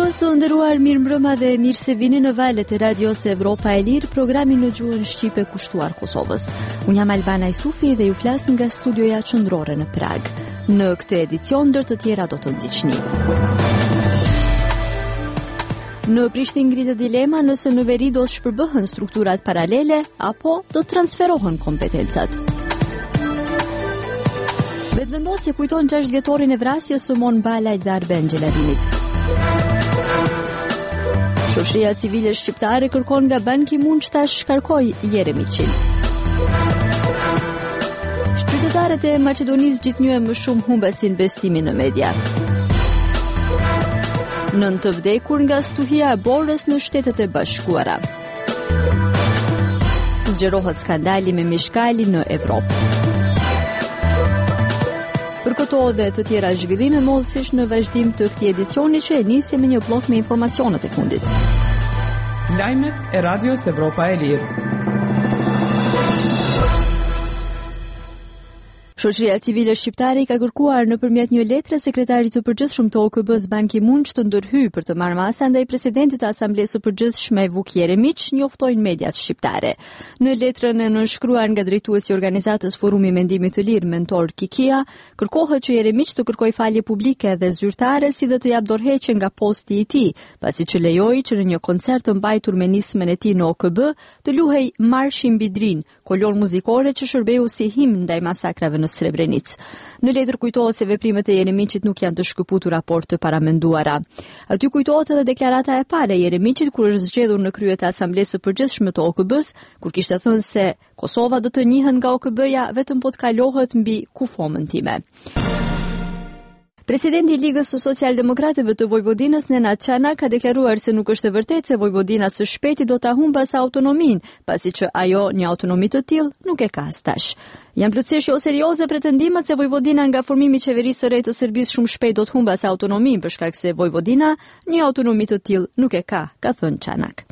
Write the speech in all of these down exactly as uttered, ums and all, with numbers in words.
mëngjes të nderuar, mirëmbrëma dhe mirë se vini në valët e Radios Evropa e Lirë, programin në gjuhën shqipe kushtuar Kosovës. Unë jam Albana Isufi dhe ju flas nga studioja qendrore në Prag. Në këtë edicion ndër të tjera do të ndiqni. Në Prishtinë ngritet dilema nëse në veri do të shpërbëhen strukturat paralele apo do të transferohen kompetencat. Vetëvendosje kujton gjashtë vjetorin e vrasjes së Mon Balajt dhe Arben Xheladinit. Shoqëria civile shqiptare kërkon nga Ban Ki-moon që ta shkarkoj Jeremiçin. Qytetarët e Maqedonisë gjithnjë më shumë humbasin besimin në media. Nën të vdekur nga stuhia e borës në Shtetet e Bashkuara. Zgjerohet skandali me Mishkali në Evropë. Për këto dhe të tjera zhvillime modhësisht në vazhdim të këtij edicioni që e nisi me një blok me informacionet e fundit. Lajmet e Radios Evropa e Lirë. Shoqëria civile shqiptare i ka kërkuar nëpërmjet një letre sekretarit të përgjithshëm të O K B-s Ban Ki-moon që të ndërhyjë për të marrë masa ndaj presidentit të Asamblesë së Përgjithshme Vuk Jeremiç, njoftojnë mediat shqiptare. Në letrën e nënshkruar nga drejtuesi i organizatës Forumi Mendimit të Lirë, Mentor Kikia, kërkohet që Jeremiç të kërkojë falje publike dhe zyrtare si dhe të jap dorëheqje nga posti i tij, pasi që lejoi që në një koncert të mbajtur me nismën e tij në O K B të luhej Marshi mbi Drin, kolon muzikore që shërbeu si himn ndaj masakrave në Srebrenicë. Në letër kujtohet se veprimet e Jeremiçit nuk janë të shkëputur raport të paramenduara. Aty kujtohet edhe deklarata e parë e Jeremiçit kur është zgjedhur në krye të Asamblesë së Përgjithshme të O K B-s, kur kishte thënë se Kosova do të njihet nga O K B-ja vetëm po të kalohet mbi kufomën time. Presidenti i Ligës së Socialdemokratëve të Vojvodinës Nenad Çanak ka deklaruar se nuk është e vërtetë se Vojvodina së shpejti do ta humbas autonominë, pasi që ajo një autonomi të tillë nuk e ka as tash. Janë plotësisht jo serioze pretendimet se Vojvodina nga formimi i qeverisë së re të Serbisë shumë shpejt do të humbas autonominë për shkak se Vojvodina një autonomi të tillë nuk e ka, ka thënë Çanak.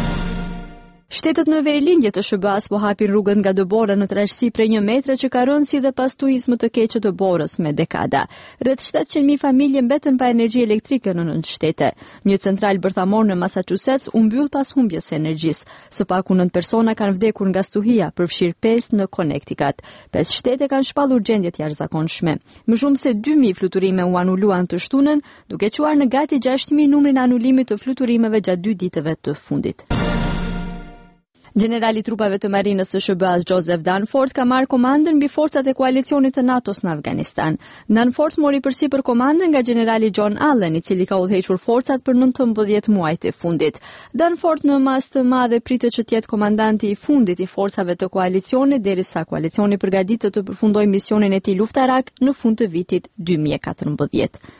Shtetet në verlindje të S B A-s po hapin rrugën nga Dëbora në trashësi prej një metre që ka rënë si dhe pas tuizmit të keq të Borës me dekada. Rreth shtatëqind mijë familje mbeten pa energji elektrike në nëntë shtete. Një central bërthamor në Massachusetts u mbyll pas humbjes së energjisë. Së paku nëntë persona kanë vdekur nga stuhia, përfshirë pesë në Connecticut. Pesë shtete kanë shpallur gjendje të jashtëzakonshme. Më shumë se dy mijë fluturime u anuluan të shtunën, duke çuar në gati gjashtë mijë numrin e anulimit të fluturimeve gjatë dy ditëve të fundit. Generali i trupave të marinës së S B A-s Joseph Dunford ka marrë komandën mbi forcat e koalicionit të NATO-s në Afganistan. Dunford mori përsipër komandën nga generali John Allen, i cili ka udhëhequr forcat për nëntëmbëdhjetë muajt e fundit. Dunford në mas të madhe pritet që të jetë komandanti i fundit i forcave të koalicionit derisa koalicioni përgatitet të përfundojë misionin e tij luftarak në fund të vitit dy mijë e katërmbëdhjetë.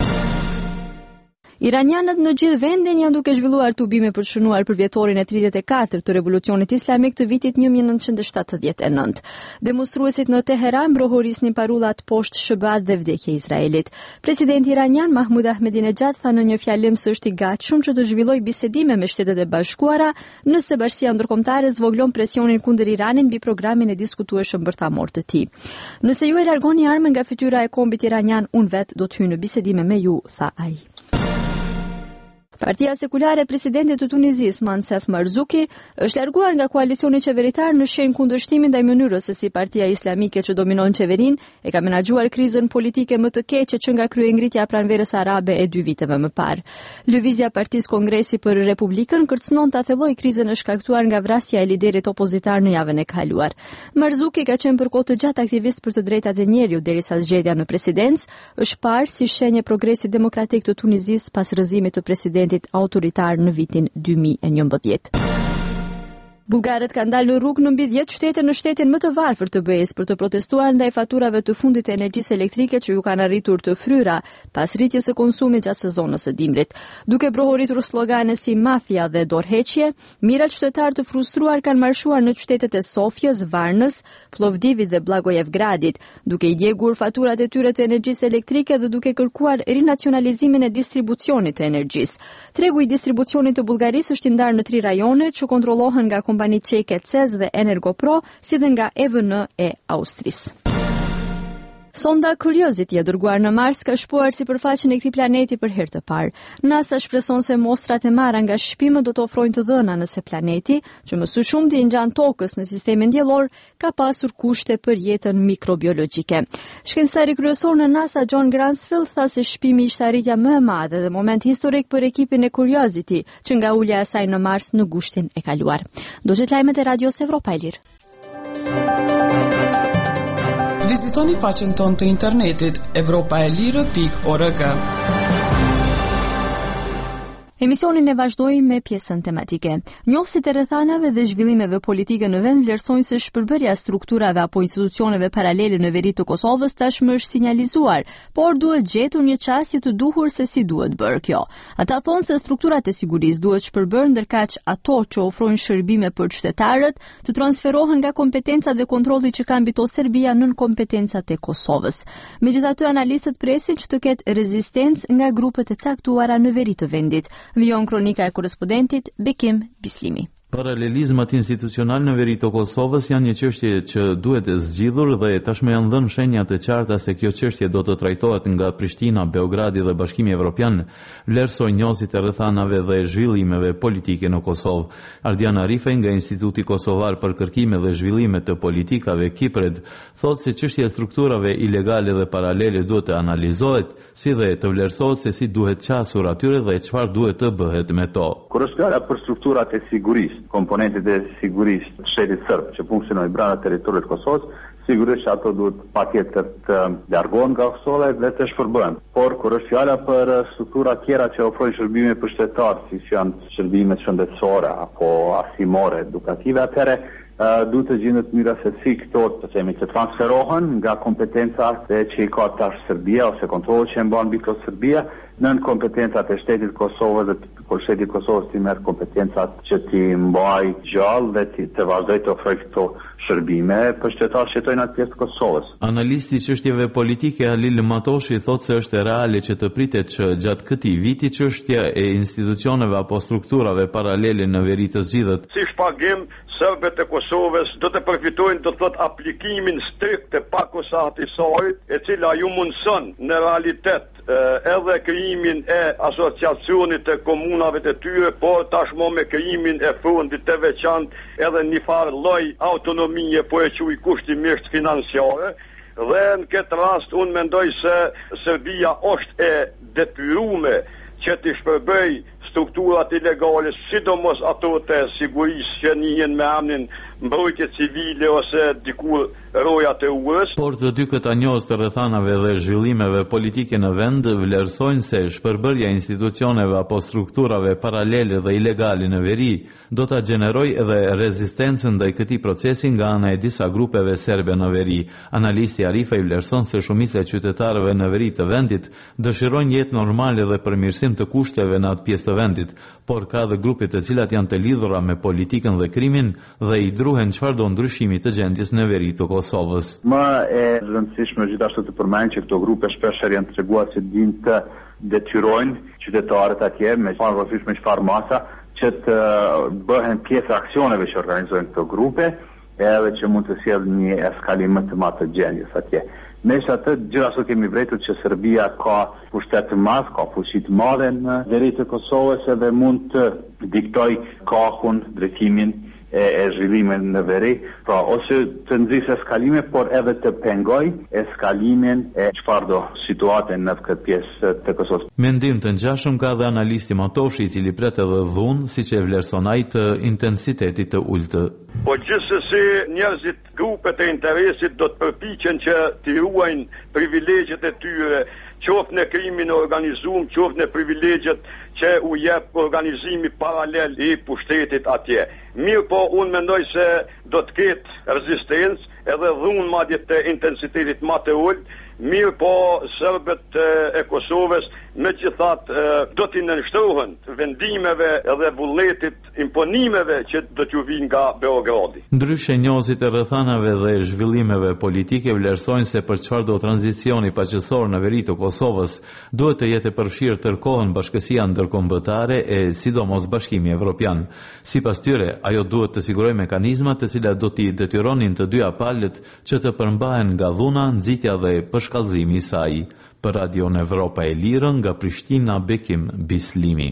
Iranianët në gjithë vendin janë duke zhvilluar tubime për të shënuar për vjetorin e tridhjetë e katërt të revolucionit islamik të vitit një mijë e nëntëqind e shtatëdhjetë e nëntë. Demonstruesit në Teheran brohorisnin parullat poshtë S B A-t dhe vdekje Izraelit. Presidenti iranian Mahmud Ahmadinejad tha në një fjalim se është i gatshëm që të zhvillojë bisedime me Shtetet e Bashkuara nëse Bashkia Ndërkombëtare zvoglon presionin kundër Iranit mbi programin e diskutueshëm bërthamor të tij. Nëse ju e largoni armën nga fytyra e kombit iranian, unë vet do të hyj në bisedime me ju, tha ai. Partia Sekulare e presidentit të Tunizisë, Mansef Marzuki, është larguar nga koalicioni qeveritar në shenjë kundërshtimin ndaj mënyrës se si Partia Islamike që dominon qeverinë e ka menaxhuar krizën politike më të keqe që nga kryengritja pranverës arabe e dy viteve më parë. Lëvizja Partisë Kongresi për Republikën kërcënon ta thellojë krizën e shkaktuar nga vrasja e liderit opozitar në javën e kaluar. Marzuki ka qenë për kohë të gjatë aktivist për të drejtat e njeriut derisa zgjedhja në presidencë është parë si shenjë progresi demokratik të Tunizisë pas rrëzimit të presidentit autoritar në vitin dy mijë e njëmbëdhjetë. Bullgarët kanë dalë në rrugë në mbi dhjetë shtete në shtetin më të varfër të B E-s për të protestuar ndaj faturave të fundit të energjisë elektrike që ju kanë arritur të fryra pas rritjes së konsumit gjatë sezonit të dimrit. Duke brohoritur slogane si mafia dhe dorëheqje, mijëra qytetarë të frustruar kanë marshuar në qytetet e Sofjës, Varnës, Plovdivit dhe Blagoevgradit, duke i djegur faturat e tyre të energjisë elektrike dhe duke kërkuar rinacionalizimin e distribucionit të energjisë. Tregu i distribucionit të Bullgarisë është i ndarë në tri rajone që kontrollohen nga kompanitë çeke C E Z dhe Energopro, si dhe nga E V N e Austrisë. Sonda Curiosity e dërguar në Mars ka shpuar sipërfaqen e këtij planeti për herë të parë. NASA shpreson se mostrat e marra nga shqipimet do të ofrojnë të dhëna nëse planeti, që më së shumti ngjan Tokës në sistemin diellor, ka pasur kushte për jetën mikrobiologjike. Shkencëtari kryesor në NASA John Grunsfield tha se shpimi ishte arritja më e madhe dhe moment historik për ekipin e Curiosity, që nga ulja e saj në Mars në gushtin e kaluar. Do të lajmet e Radios Evropa e Lirë. Vizitoni faqen tonë të internetit evropaelire pikë org. Emisionin e vazhdojmë me pjesën tematike. Njohësit e rrethanave dhe zhvillimeve politike në vend vlerësojnë se shpërbërja strukturave apo institucioneve paralele në veri të Kosovës tashmë është sinjalizuar, por duhet gjetur një çastje të duhur se si duhet bërë kjo. Ata thonë se strukturat e sigurisë duhet shpërbërë ndërkaq ato që ofrojnë shërbime për qytetarët të transferohen nga kompetencat dhe kontrolli që ka mbi to Serbia nën kompetencat e Kosovës. Megjithatë, analistët presin që të ketë rezistencë nga grupet e caktuara në veri të vendit. Vijon kronika e korrespondentit Bekim Bislimi. Paralelizmat institucional në veri të Kosovës janë një çështje që duhet e zgjidhur dhe tashmë janë dhënë shenja të qarta se kjo çështje do të trajtohet nga Prishtina, Beogradi dhe Bashkimi Evropian, vlerësojnë njohësit e rrethanave dhe zhvillimeve politike në Kosovë. Ardian Arifej nga Instituti Kosovar për Kërkime dhe Zhvillime të Politikave Kipred thotë se çështja e strukturave ilegale dhe paralele duhet të analizohet, si dhe të vlerësohet se si duhet qasur atyre dhe çfarë duhet të bëhet me to. Kur është fjala për strukturat e sigurisë, komponentet e sigurisë të shtetit serb që funksionojnë brenda territorit të Kosovës, sigurisht ato duhet patjetër të largohen nga Kosova dhe të shpërbëhen. Por kur është fjala për struktura tjera që ofrojnë shërbime për qytetarë, si janë shërbimet shëndetësore apo arsimore, edukative, atëherë Uh, duhet të gjendet mënyra se si këto të themi të transferohen nga kompetencat e që i ka tash Serbia ose kontrolli që e mban mbi këto Serbia nën kompetencat e shtetit të Kosovës dhe kur shteti i Kosovës ti merr kompetencat që ti mbaj gjallë dhe ti të vazhdoj të ofroj këto shërbime për qytetarët që jetojnë aty të Kosovës. Analisti i çështjeve politike Halil Matoshi thotë se është e reale që të pritet që gjatë këtij viti çështja e institucioneve apo strukturave paralele në veri të zgjidhet. Si shpagim serbët e Kosovës do të përfitojnë do të thot aplikimin strikt të pakosatisojt, e cila ju mundson në realitet edhe krijimin e asociacionit të komunave të tyre, por tashmë me krijimin e fondit të veçantë edhe një farë lloj autonomie, po e quaj kushtimisht financiare. Dhe në këtë rast unë mendoj se Serbia është e detyruar që të shpërbëj strukturat ilegale, sidomos ato të sigurisë që njihen me emrin mbrojtje civile ose dikur roja të urës. Por të dy këta njohës të rrethanave dhe zhvillimeve politike në vend vlerësojnë se shpërbërja institucioneve apo strukturave paralele dhe ilegale në veri do ta gjenerojë edhe rezistencën ndaj këtij procesi nga ana e disa grupeve serbe në veri. Analisti Arifej vlerëson se shumica e qytetarëve në veri të vendit dëshirojnë jetë normale dhe përmirësim të kushteve në atë pjesë të vendit, por ka dhe grupe të cilat janë të lidhura me politikën dhe krimin dhe i druhen çfarëdo ndryshimi të gjendjes në veri të Kosovës. Më e rëndësishme gjithashtu të përmend që këto grupe shpesh janë të treguar se dinë të detyrojnë qytetarët atje me pavarësisht me çfarë masa që të bëhen pjesë aksioneve që organizojnë këto grupe, edhe që mund të sjellë një eskalim më të madh të gjendjes atje. Megjithatë, gjithashtu kemi vërtetur që Serbia ka pushtet të madh, ka fuqi të madhe në veri të Kosovës edhe mund të diktoj kahun, drejtimin e, e zhvillimit në veri, pra ose të nxjisë eskalime, por edhe të pengoj eskalimin e çfarëdo situate në këtë pjesë të Kosovës. Mendim të ngjashëm ka dhe analisti Matoshi, i cili pret edhe dhunë, siç e vlerëson ai, të intensitetit të ultë. Po gjithsesi njerëzit, grupet e interesit do të përpiqen që të ruajnë privilegjet e tyre, qoftë në krimin e organizuar, qoftë në privilegjet që u jep organizimi paralel i pushtetit atje. Mirë po, unë mendoj se do të ketë rezistencë edhe dhunë madje të intensitetit më të ulët, Mirë po serbët e Kosovës megjithatë do t'i nënshtrohen vendimeve edhe vullnetit imponimeve që do t'ju vinë nga Beogradi. Ndryshe njohësit e rrethanave dhe zhvillimeve politike vlerësojnë se për çfarë do tranzicioni paqësor në veri të Kosovës duhet të jetë përfshirë tërkohën bashkësia ndërkombëtare e sidomos Bashkimi Evropian. Sipas tyre, ajo duhet të sigurojë mekanizma të cilat do t'i detyronin të dyja palët që të përmbahen nga dhuna, nxitja dhe përshkallëzimi i saj. Për Radion Evropa e Lirë nga Prishtina, Bekim Bislimi.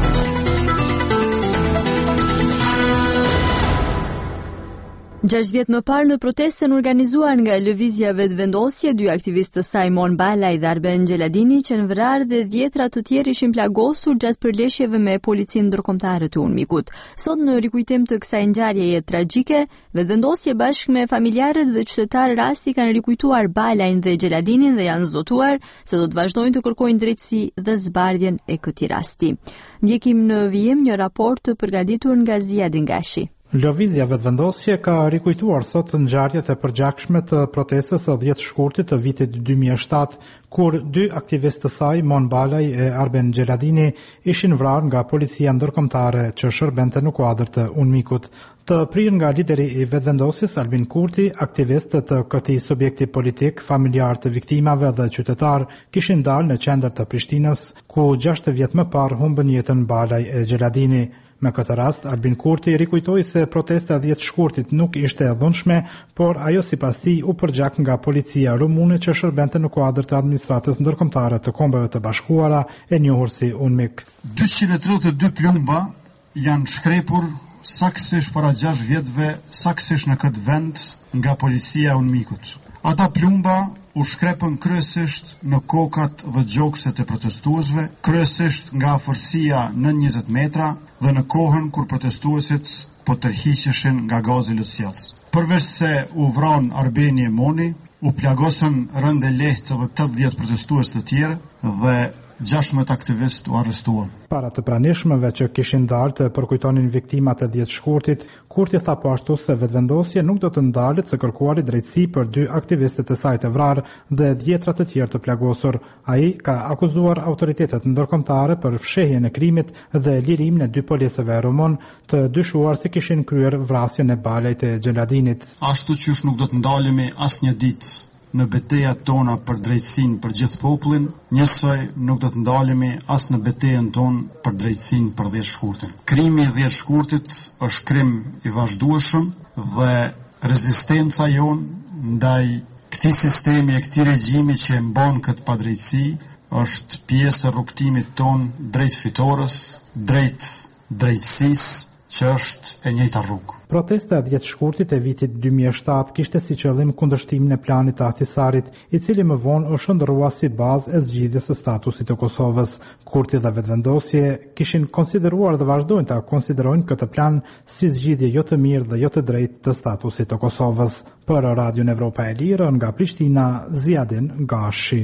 Gjashtë vjet më parë në protestën organizuar nga lëvizja vetëvendosje, dy aktivistë të saj Mon Balaj dhe Arben Gjeladini që në vrarë dhe dhjetra të tjerë ishin plagosur gjatë përleshjeve me policinë ndërkombëtare të Unmikut. Sot në rikujtim të kësaj ngjarjeje tragjike, vetëvendosje bashkë me familjarët dhe qytetarë rasti kanë rikujtuar Balajn dhe Gjeladinin dhe janë zotuar se do të vazhdojnë të kërkojnë drejtësi dhe zbardhjen e këtij rasti. Ndjekim në vijim një raport të përgatitur nga Ziadin Gashi. Lëvizja vetëvendosje ka rikujtuar sot ngjarjet e përgjakshme të protestës së dhjetë shkurtit të vitit dy mijë e shtatë, kur dy aktivistë të saj, Mon Balaj e Arben Gjeladini, ishin vrarë nga policia ndërkombëtare që shërbente në kuadër të Unmikut. Të prirë nga lideri i vetëvendosjes Albin Kurti, aktivistët të këtij subjekti politik, familjar të viktimave dhe qytetar kishin dalë në qendër të Prishtinës, ku gjashtë vjet më parë humbën jetën Balaj e Gjeladini. Me këtë rast, Albin Kurti rikujtoi se protesta dhjetë shkurtit nuk ishte e dhunshme, por ajo sipas tij u përgjak nga policia rumune që shërbente në kuadër të administratës ndërkombëtare të Kombeve të Bashkuara, e njohur si UNMIK. dyqind e tridhjetë e dy plumba janë shkrepur saktësisht para gjashtë vjetëve, saktësisht në këtë vend nga policia e UNMIK-ut. Ata plumba u shkrepën kryesisht në kokat dhe gjokset e protestuesve, kryesisht nga afërsia në njëzet metra dhe në kohën kur protestuesit po tërhiqeshin nga gazi lëtsjelës. Përveç se u vran Arbeni e Moni, u plagosën rënde lehtë dhe tetëdhjetë protestues të tjerë dhe gjashtëdhjetë aktivistë u arrestuan. Para të pranishmëve që kishin dalë të përkujtonin viktimat e dhjetë shkurtit, Kurti tha po ashtu se vetëvendosje nuk do të ndalet së kërkuari drejtësi për dy aktivistët e saj të vrarë dhe dhjetra të tjerë të plagosur. Ai ka akuzuar autoritetet ndërkombëtare për fshehjen e krimit dhe lirimin e dy policëve rumon të dyshuar se kishin kryer vrasjen e Balajt e Gjeladinit. Ashtu qysh nuk do të ndalemi asnjë ditë në betejat tona për drejtësinë për gjithë popullin, njësoj nuk do të ndalemi as në betejën tonë për drejtësinë për dhjetë shkurtin. Krimi i dhjetë shkurtit është krim i vazhdueshëm dhe rezistenca jonë ndaj këtij sistemi e këtij regjimi që e mban këtë padrejtësi është pjesë e rrugtimit tonë drejt fitores, drejt drejtësisë që është e njëjta rrugë. Protesta e dhjetë shkurtit e vitit dy mijë e shtatë kishte si qëllim kundërshtimin e planit të Ahtisarit, i cili më vonë u shndërrua si bazë e zgjidhjes së statusit të Kosovës. Kurti dhe vetëvendosje kishin konsideruar dhe vazhdojnë ta konsiderojnë këtë plan si zgjidhje jo të mirë dhe jo të drejtë të statusit të Kosovës. Për Radion Evropa e Lirë nga Prishtina, Ziadin Gashi.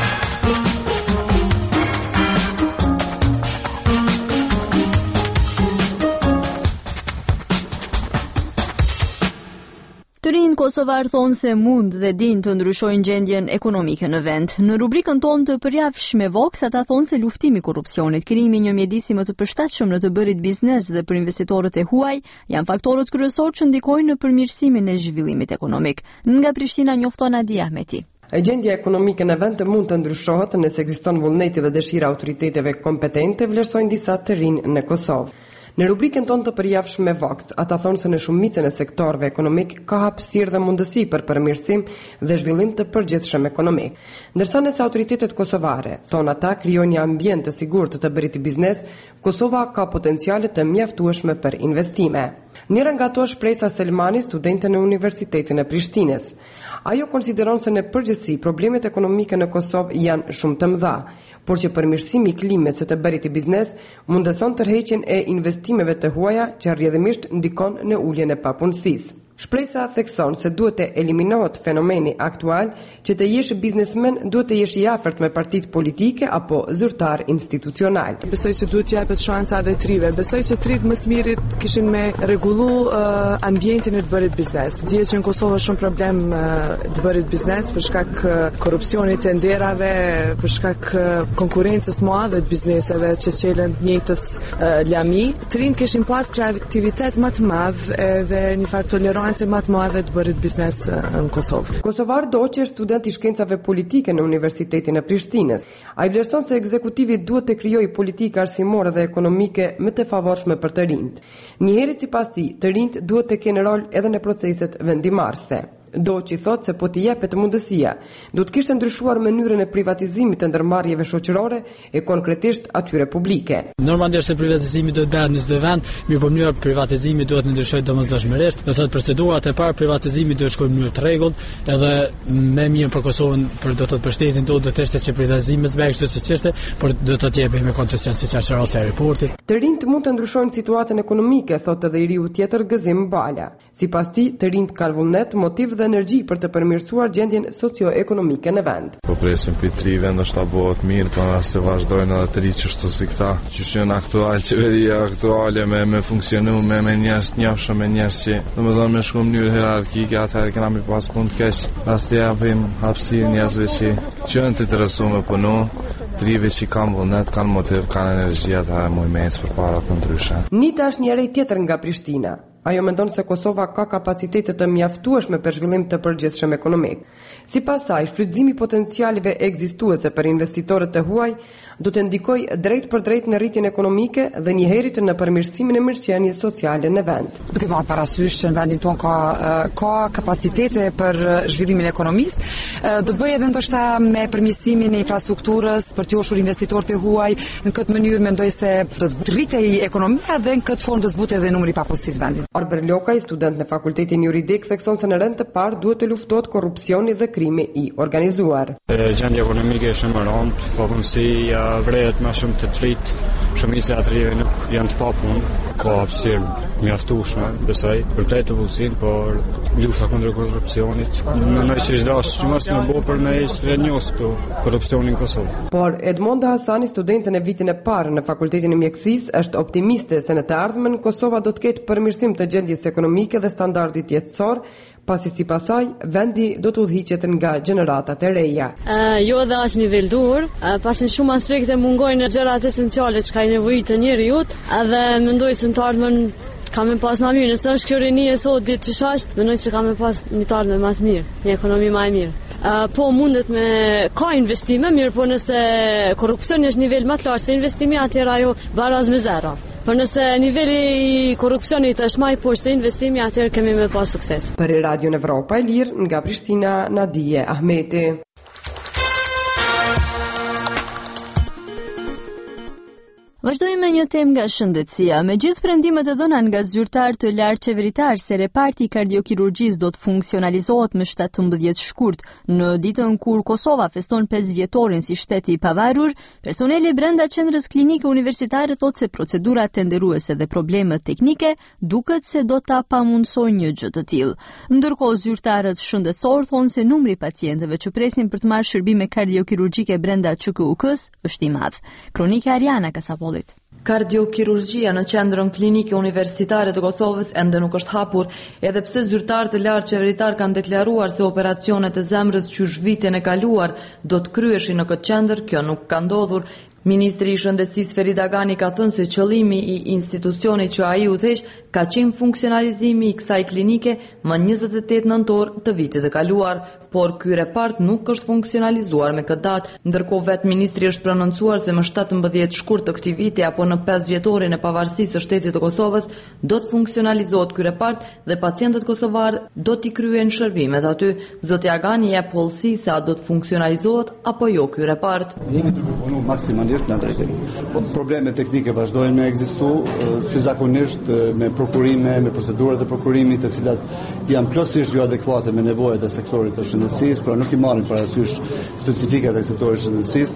Të rinj kosovar thonë se mund dhe din të ndryshojnë gjendjen ekonomike në vend. Në rubrikën tonë të përjavshme Vox, ata thonë se luftimi i korrupsionit, krijimi i një mjedisi më të përshtatshëm në të bërit biznes dhe për investitorët e huaj janë faktorët kryesorë që ndikojnë në përmirësimin e zhvillimit ekonomik. Nga Prishtina njofton Adi Ahmeti. Gjendja ekonomike në vend mund të ndryshohet nëse ekziston vullneti dhe dëshira autoriteteve kompetente, vlerësojnë disa të rinj në Kosovë. Në rubrikën tonë të përjavshme Vox, ata thonë se në shumicën e sektorëve ekonomik ka hapësirë dhe mundësi për përmirësim dhe zhvillim të përgjithshëm ekonomik. Ndërsa nëse autoritetet kosovare, thonë ata, krijojnë një ambient të sigurt të bërit i biznes, Kosova ka potenciale të mjaftueshme për investime. Njëra nga ato është Presa Selmani, studente në Universitetin e Prishtinës. Ajo konsideron se në përgjithësi problemet ekonomike në Kosovë janë shumë të mëdha, por që përmirësimi i klimës së të bërit i biznes mundëson tërheqjen e investimeve të huaja që rrjedhimisht ndikon në uljen e papunësisë. Shpresa thekson se duhet të eliminohet fenomeni aktual që të jesh biznesmen duhet të jesh i afërt me partitë politike apo zyrtar institucional. Besoj se duhet japet shansa edhe trive. Besoj se trit më së miri kishin me rregullu uh, ambientin e të bërit biznes. Dihet që në Kosovë është shumë problem uh, të bërit biznes për shkak uh, korrupsionit të nderave, për shkak uh, konkurrencës së madhe të bizneseve që çelën njëjtës uh, lami. Trin kishin pas kreativitet më të madh edhe një farë tolerancë më të madhe të bërit biznes në Kosovë. Kosovar Doçi është student i shkencave politike në Universitetin e Prishtinës. Ai vlerëson se ekzekutivi duhet të krijojë politikë arsimore dhe ekonomike më të favorshme për të rinjt. Njëherë sipas tij, të rinjt duhet të kenë rol edhe në proceset vendimarrëse. Doçi thotë se po t'i jepet mundësia, do të kishte ndryshuar mënyrën e privatizimit të ndërmarrjeve shoqërore e konkretisht atyre publike. Normalisht se privatizimi do të bëhet në çdo vend, mirë po mënyra privatizimi duhet të ndryshojë domosdoshmërisht, do të thotë procedurat e parë privatizimi duhet të shkojnë në mënyrë të rregullt, edhe më mirë për Kosovën, për do të thotë për shtetin tonë do të ishte që privatizimi të bëhej kështu siç ishte, por do të të jepej me koncesion siç është rasti i aeroportit. Të rinjt mund të ndryshojnë situatën ekonomike, thotë edhe i riu tjetër Gëzim Bala. Sipas tij, të rinjt kanë vullnet, motiv dhe energji për të përmirësuar gjendjen socio-ekonomike në vend. Po presim për tri vend është ta bëhet mirë, por as se vazhdojnë edhe të ri çështu si këta. Që janë aktual, qeveria aktuale me me funksionu me me njerëz të njohshëm, me njerëz që domethënë me shkon në mënyrë hierarkike, atëherë kemi më pas punë të keq. Pas të japim hapësirë njerëzve që që janë të interesuar me punë, trive që kanë vullnet, kanë motiv, kanë energji, atëherë mund me ecë përpara për ndryshe. Nita është një rej tjetër nga Prishtina. Ajo mendon se Kosova ka kapacitete të mjaftueshme për zhvillim të përgjithshëm ekonomik. Sipas saj, shfrytëzimi i potencialeve ekzistuese për investitorët e huaj do të ndikojë drejt për drejt në rritjen ekonomike dhe njëherët në përmirësimin e mirëqenies sociale në vend. Duke marrë parasysh që në vendin tonë ka ka kapacitete për zhvillimin e ekonomisë, do të bëjë edhe ndoshta me përmirësimin e infrastrukturës për të joshur investitorët e huaj. Në këtë mënyrë mendoj se do të rritej ekonomia dhe në këtë formë do të zbutet edhe numri i papunësisë vendit. Arber Lokaj, student në Fakultetin Juridik, thekson se në rend të parë duhet të luftohet korrupsioni dhe krimi i organizuar. Gjendja ekonomike është më rënd, papunësia vrehet më shumë të trit, shumica e atyre nuk janë të papunë, ka hapësirë mjaftueshme, besoj, për të popullsinë, por lufta kundër korrupsionit, mendoj se çdo që mos më bëu për me rënjos këtu korrupsionin në Kosovë. Por Edmonda Hasani, studente në vitin e parë në Fakultetin e Mjekësisë, është optimiste se në të ardhmen Kosova do të ketë përmirësim të gjendjes ekonomike dhe standardit jetësor, pasi sipas saj vendi do të udhëhiqet nga gjeneratat e reja. Uh, jo edhe as nivel dur, uh, pasi shumë aspekte mungojnë gjërat esenciale që ka nevojë të njeriu, edhe mendoj se në të ardhmen kam pas më mirë, nëse është kjo rini e sot ditë që shashtë, mendoj se kam pas një të ardhme më të mirë, një ekonomi më e mirë. Uh, po mundet me ka investime mirë, po nëse korrupsioni është nivel më të lartë se investimi, atëherë ajo baraz me zero. Por nëse niveli i korrupsionit është më i poshtë se investimi, atëherë kemi më pas sukses. Për Radio Evropa e Lirë nga Prishtina, Nadije Ahmeti. Vazhdojmë me një temë nga shëndetësia. Me gjithë prendimet e dhëna nga zyrtar të lartë qeveritar se reparti i kardiokirurgjisë do të funksionalizohet me shtatëmbëdhjetë shkurt në ditën kur Kosova feston pesë vjetorin si shtet i pavarur, personeli brenda qendrës klinike universitare thotë se procedurat tenderuese dhe problemet teknike duket se do ta pamundsojnë një gjë të tillë. Ndërkohë zyrtarët shëndetësor thonë se numri i pacientëve që presin për të marrë shërbime kardiokirurgjike brenda Q K U K-s është i madh. Kronika Ariana Kasapol. Kardiokirurgjia në qendrën klinike universitare të Kosovës ende nuk është hapur, edhe pse zyrtarët e lartë qeveritar kanë deklaruar se operacionet e zemrës qysh vitin e kaluar do të kryeshin në këtë qendër, kjo nuk ka ndodhur. Ministri i Shëndetësisë Ferida Gani ka thënë se qëllimi i institucionit që ai udhëheq ka qenë funksionalizimi i kësaj klinike më njëzet e tetë nëntor të vitit të kaluar, por ky repart nuk është funksionalizuar me këtë datë, ndërkohë vetë ministri është prononcuar se më shtatëmbëdhjetë shkurt të këtij viti apo në pesë vjetorin e pavarësisë së shtetit të Kosovës do të funksionalizohet ky repart dhe pacientët kosovar do t'i kryejnë shërbimet aty. Zotja Gani jep hollësi se a do të funksionalizohet apo jo ky repart. Në drejtim. Probleme teknike vazhdojnë me ekzistu, si zakonisht me prokurime, me procedurat e prokurimit, të cilat janë plotësisht jo adekuate me nevojat e sektorit të shëndetësisë, pra nuk i marrin parasysh specifikat e sektorit të shëndetësisë.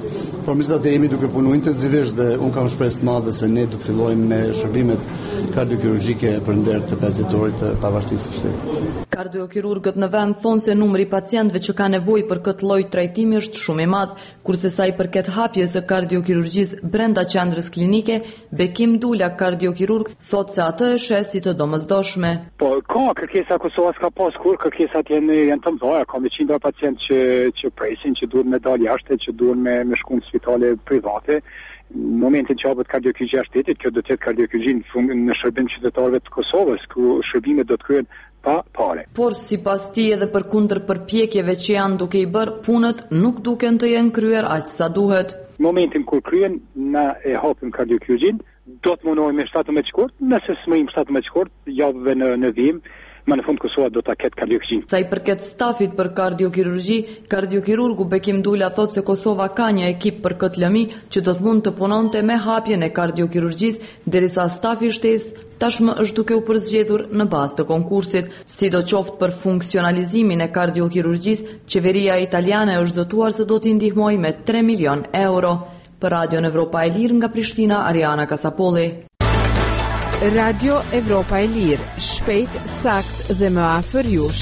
Por megjithatë jemi duke punuar intensivisht dhe un kam shpresë të madhe se ne do të fillojmë me shërbimet kardiokirurgjike për nder të pazitorit të pavarësisë së shtetit. Kardiokirurgët në vend thonë se numri i pacientëve që ka nevojë për këtë lloj trajtimi është shumë i madh, kurse sa i përket hapjes së kardiokirurgjisë brenda qendrës klinike, Bekim Dula, kardiokirurg, thotë se atë e sheh si të domosdoshme. Po ka kërkesa Kosovës, ka pas kur kërkesat janë janë të mëdha, ka me qindra pacientë që që presin, që duhet me dalë jashtë, që duhet me me shku në spitale private. Në momentin që hapet kardiokirurgjia e shtetit, kjo do të jetë kardiokirurgji në shërbim qytetarëve të Kosovës, ku shërbimet do të kryhen pa pare. Por sipas tij edhe përkundër përpjekjeve që janë duke i bërë, punët nuk duken të jenë kryer aq sa duhet. Në momentin kur kryen, na e hapim kardiokirurgjin, do të mundohemi me shtatëmbëdhjetë shkurt, nëse smejmë shtatëmbëdhjetë shkurt, javëve në në vim, më në fund Kosova do ta ketë kardiokirurgjin. Sa i përket stafit për kardiokirurgji, kardiokirurgu Bekim Dula thotë se Kosova ka një ekip për këtë lëmi që do të mund të punonte me hapjen e kardiokirurgjisë, derisa stafi i shtesë tashmë është duke u përzgjedhur në bazë të konkursit. Sidoqoftë për funksionalizimin e kardiokirurgjisë, qeveria italiane është zotuar se do t'i ndihmojë me tre milion euro. Për Radion Evropa e Lirë nga Prishtina, Ariana Kasapolli. Radio Evropa e Lirë, shpejt, sakt dhe më afër jush.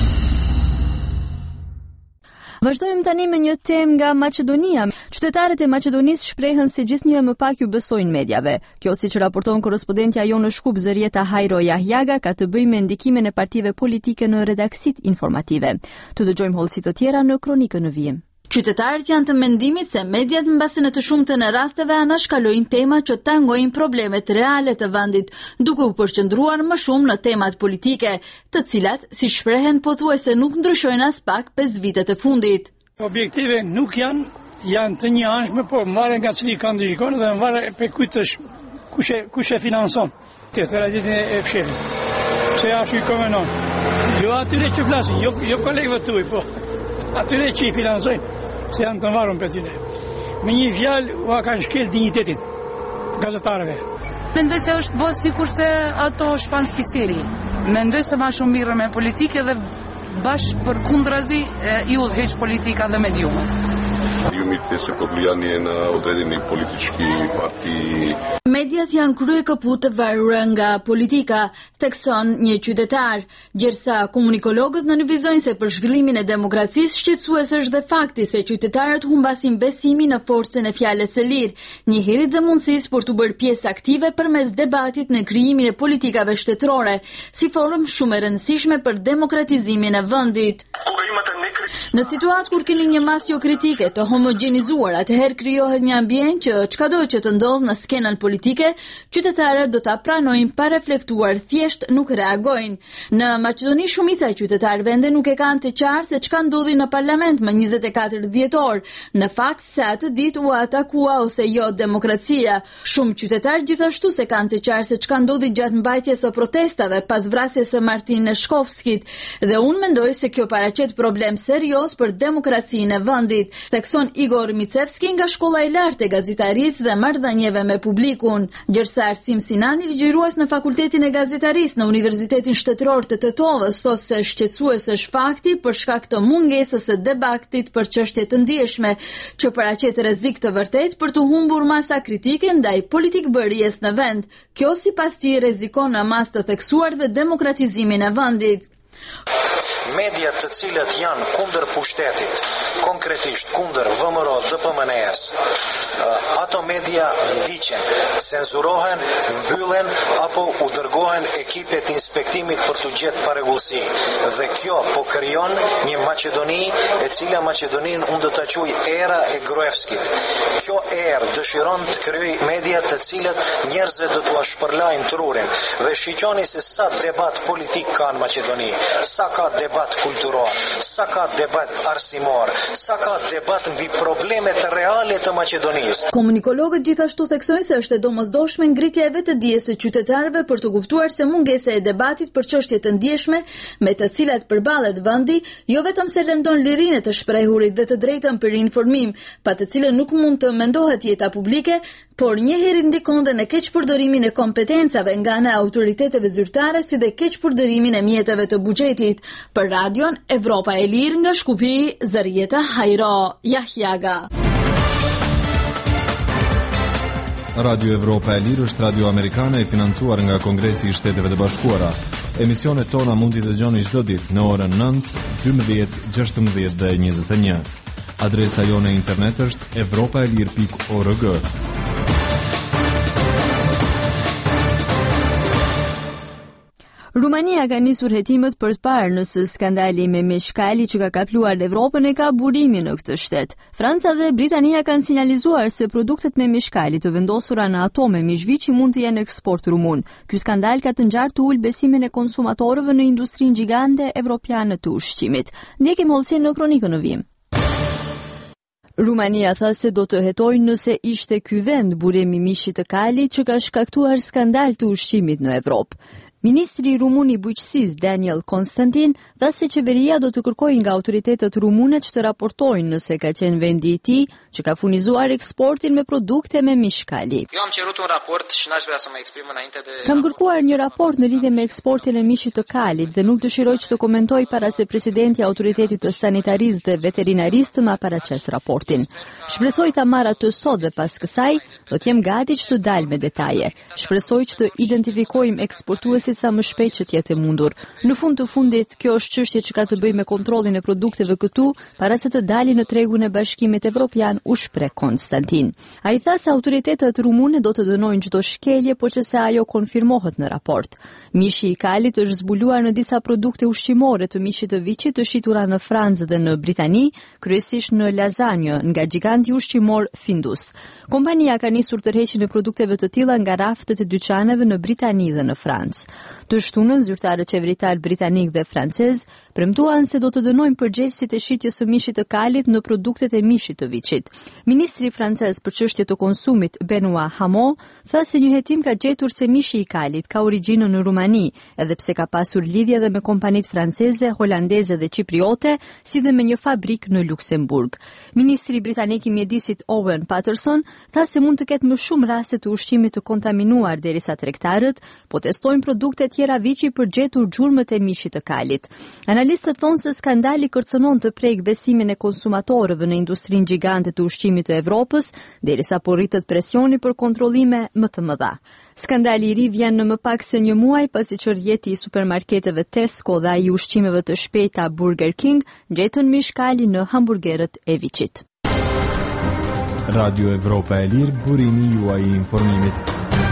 Vazhdojmë tani me një temë nga Maqedonia. Qytetarët e Maqedonisë shprehen se gjithnjë më pak ju besojnë medjave. Kjo, siç raporton korrespondentja jonë në Shkup Zërieta Hajro Jahjaga, ka të bëjë me ndikimin e partive politike në redaksit informative. Të dëgjojmë hollësi të tjera në kronikën në vijim. Qytetarët janë të mendimit se mediat mbasi në të shumtën e rasteve anashkalojnë tema që tangojnë problemet reale të vendit, duke u përqendruar më shumë në temat politike, të cilat, si shprehen, pothuajse nuk ndryshojnë as pak pesë vitet e fundit. Objektive nuk janë, janë të njëanshme, por marrën nga cili kanë ndryshon dhe marrën pe kujt është kush e kush e financon. Të tragjedin e fshehtë. Se ashtu i komenon. Jo atyre që flasin, jo jo kolegëve tuaj, po atyre që i financojnë. Se janë të varur për tyre. Me një fjalë ua kanë shkel dinjitetin gazetarëve. Mendoj se është bërë sikur se ato shpanski seri. Mendoj se ma shumë mirë me politike dhe bashkë për kundrazi i udhëheq politika dhe mediumet. Mediumit se podlijanje na određeni politički partiji. Mediat janë krye kaput të varura nga politika, thekson një qytetar, gjersa komunikologët nënvizojnë se për zhvillimin e demokracisë shqetësues është dhe fakti se qytetarët humbasin besimin në forcën e fjalës së lirë, njëherë dhe mundësisë për të bërë pjesë aktive përmes debatit në krijimin e politikave shtetërore, si forum shumë e rëndësishme për demokratizimin e vendit. Në situatë kur keni një mas jo kritike të homogenizuar, atëherë krijohet një ambient që çkado që të ndodh në skenën politike, qytetarët do ta pranojnë pa reflektuar, thjesht nuk reagojnë. Në Maqedoni shumica e qytetarëve ende nuk e kanë të qartë se çka ndodhi në parlament më njëzet e katër dhjetor. Në fakt se atë ditë u atakua ose jo demokracia. Shumë qytetarë gjithashtu se kanë të qartë se çka ndodhi gjatë mbajtjes së protestave pas vrasjes së Martin Neshkovskit. Dhe unë mendoj se kjo paraqet problem serios për demokracinë e vendit, thekson Igor Micevski nga Shkolla e Lartë e Gazetarisë dhe Marrëdhënieve me publikun. Gjersa Arsim Sinani, ligjërues në Fakultetin e Gazetarisë në Universitetin Shtetëror të Tetovës, thosë se shqetësues është fakti për shkak të mungesës së debatit për çështje të ndjeshme, që paraqet rrezik të vërtet për të humbur masa kritike ndaj politikbërjes në vend. Kjo sipas tij rrezikon në mas të theksuar dhe demokratizimin e vendit. Mediat të cilët janë kundër pushtetit, konkretisht kundër V M R O, D P M N-s, ato media ndiqen, cenzurohen, mbyllen apo u dërgohen ekipet inspektimit për të gjetë parregullsi. Dhe kjo po krijon një Maqedoni e cila Maqedonin unë do ta quaj era e Gruevskit. Kjo erë dëshiron të krijojë media të cilët njerëzve do t'u shpërlajnë trurin dhe shiqoni se sa debat politik ka në Maqedoni, sa ka debat kulturor, sa ka debat arsimor, sa ka debat mbi problemet reale të Maqedonisë. Komunikologët gjithashtu theksojnë se është e domosdoshme ngritja e vetëdijes së qytetarëve për të kuptuar se mungesa e debatit për çështje të ndjeshme me të cilat përballet vendi, jo vetëm se lëndon lirinë të shprehurit dhe të drejtën për informim, pa të cilën nuk mund të mendohet jeta publike, por njëherë ndikon dhe në keqpërdorimin e kompetencave nga ana e autoriteteve zyrtare si dhe keqpërdorimin e mjeteve të buxhetit. Për Radion Evropa e Lirë nga Shkupi, Zërieta Hajro Jahjaga. Radio Evropa e Lirë është radio amerikane e financuar nga Kongresi i Shteteve të Bashkuara. Emisionet tona mund t'i dëgjoni çdo ditë në orën nëntë, dymbëdhjetë, gjashtëmbëdhjetë dhe njëzet e një. Adresa jone internet është evropaelir pikë org. Rumania ka nisur hetimet për të parë nëse skandali me meshkali që ka kapluar Evropën e ka burimi në këtë shtet. Franca dhe Britania kanë sinjalizuar se produktet me meshkali të vendosura në ato me mishviçi mund të jenë eksport rumun. Ky skandal ka të ngjarë të ul besimin e konsumatorëve në industrinë gjigande evropiane të ushqimit. Ndjekim hollësin në kronikën në vim. Rumania tha se do të hetojë nëse ishte ky vend burimi mishit të kalit që ka shkaktuar skandal të ushqimit në Evropë. Ministri rumun i bujqësisë Daniel Konstantin tha se qeveria do të kërkojë nga autoritetet rumune që të raportojnë nëse ka qenë vendi i tij që ka furnizuar eksportin me produkte me mishkali. Eu am cerut un raport și n-aș vrea să mă exprim înainte de Kam kërkuar një raport në lidhje me eksportin e mishit të kalit dhe nuk dëshiroj që të komentoj para se presidenti i autoritetit të sanitarisë dhe veterinarisë të ma paraqes raportin. Shpresoj ta marr atë sot dhe pas kësaj do të jem gati që të dal me detaje. Shpresoj që të identifikojmë eksportuesit sa më shpejt që t'jetë e mundur. Në fund të fundit, kjo është çështje që ka të bëjë me kontrollin e produkteve këtu, para se të dalin në tregun e Bashkimit Evropian, u shpreh Konstantin. Ai tha se autoritetet rumune do të dënojnë çdo shkelje, por që se ajo konfirmohet në raport. Mishi i kalit është zbuluar në disa produkte ushqimore të mishit të viçit të shitura në Francë dhe në Britani, kryesisht në lasagne nga giganti ushqimor Findus. Kompania ka nisur tërheqjen e produkteve të tilla nga raftet e dyqaneve në Britani dhe në Francë. Të shtunën, zyrtarët qeveritar britanik dhe francez premtuan se do të dënojnë përgjegjësit e shitjes së mishit të kalit në produktet e mishit të viçit. Ministri francez për çështje të konsumit Benoît Hamon tha se një hetim ka gjetur se mishi i kalit ka origjinën në Rumani, edhe pse ka pasur lidhje edhe me kompanitë franceze, holandeze dhe cipriote, si dhe me një fabrik në Luksemburg. Ministri britanik i mjedisit Owen Patterson tha se mund të ketë më shumë raste të ushqimit të kontaminuar derisa tregtarët po testojnë produkte tjera viçi për gjetur gjurmët e mishit të kalit. Analistët thonë se skandali kërcënon të prek besimin e konsumatorëve në industrinë gjigante të ushqimit të Evropës, derisa po rritet presioni për kontrollime më të mëdha. Skandali i ri vjen në më pak se një muaj pasi që rjeti i supermarketeve Tesco dhe ai i ushqimeve të shpejta Burger King gjetën mishkali në hamburgerët e viçit. Radio Evropa e Lirë, burimi juaj i informimit.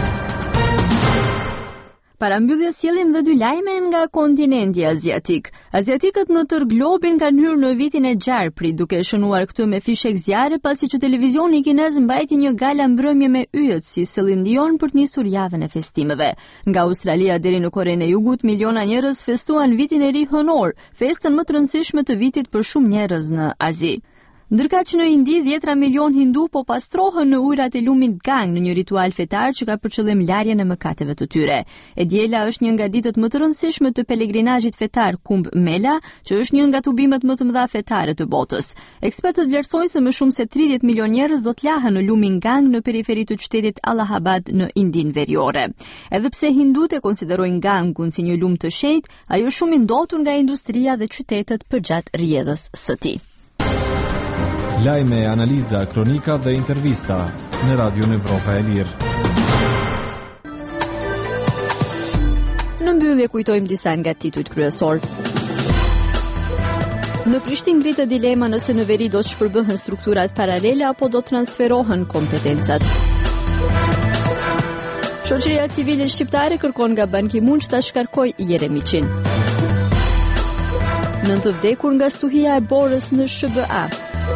Para mbylljes sjellim dhe dy lajme nga kontinenti aziatik. Aziatikët në tërë globin kanë hyrë në vitin e gjarprit, duke shënuar këtë me fishek zjarre pasi që televizioni kinez mbajti një gala mbrëmje me yjet si Celine Dion për të nisur javën e festimeve. Nga Australia deri në Korenë e Jugut, miliona njerëz festuan vitin e ri hënor, festën më të rëndësishme të vitit për shumë njerëz në Azi. Ndërka që në Indi, dhjetra milion hindu po pastrohen në ujrat e lumit Gang në një ritual fetar që ka për qëllim larjen e mëkateve të tyre. E diela është një nga ditët më të rëndësishme të pelegrinazhit fetar Kumbh Mela, që është një nga tubimet më të mëdha fetare të botës. Ekspertët vlerësojnë se më shumë se tridhjetë milion njerëz do të lahen në lumin Gang në periferi të qytetit Allahabad në Indinë Veriore. Edhe pse hindut e konsiderojnë Gangun si një lum të shenjtë, ajo shumë i ndotur nga industria dhe qytetet përgjatë rrjedhës së tij. Lajme, analiza, kronika dhe intervista në Radion Evropa e Lirë. Në mbyllje kujtojmë disa nga titujt kryesor. Në Prishtinë ngritet dilema nëse në veri do të shpërbëhen strukturat paralele apo do transferohen kompetencat. Shoqëria civile shqiptare kërkon nga Ban Ki-moon që ta shkarkojë Jeremiçin. Nëntë vdekur nga stuhia e borës në S B A.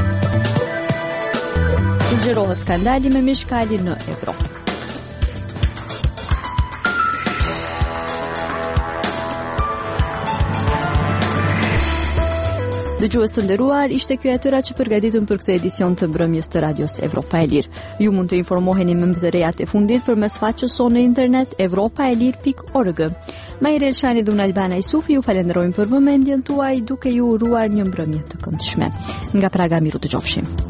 Zgjerohet skandali me mishkali në Evropë. Dëgjues të nderuar, ishte ky atyra që përgatitëm për këtë edicion të mbrëmjes të Radios Evropa e Lirë. Ju mund të informoheni me më të rejat e fundit përmes faqes sonë në internet evropaelir pikë org. Majre Elshani dhe unë Albana Isufi ju falenderojmë për vëmendjen tuaj duke ju uruar një mbrëmje të këndshme. Nga Praga, miru të qofshim.